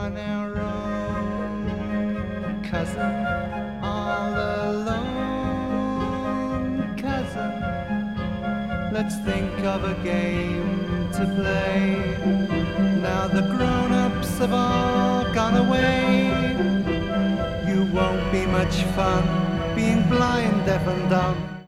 on our own, cousin, all alone, cousin. Let's think of a game to play. Now the grown-ups have all gone away. You won't be much fun being blind, deaf and dumb.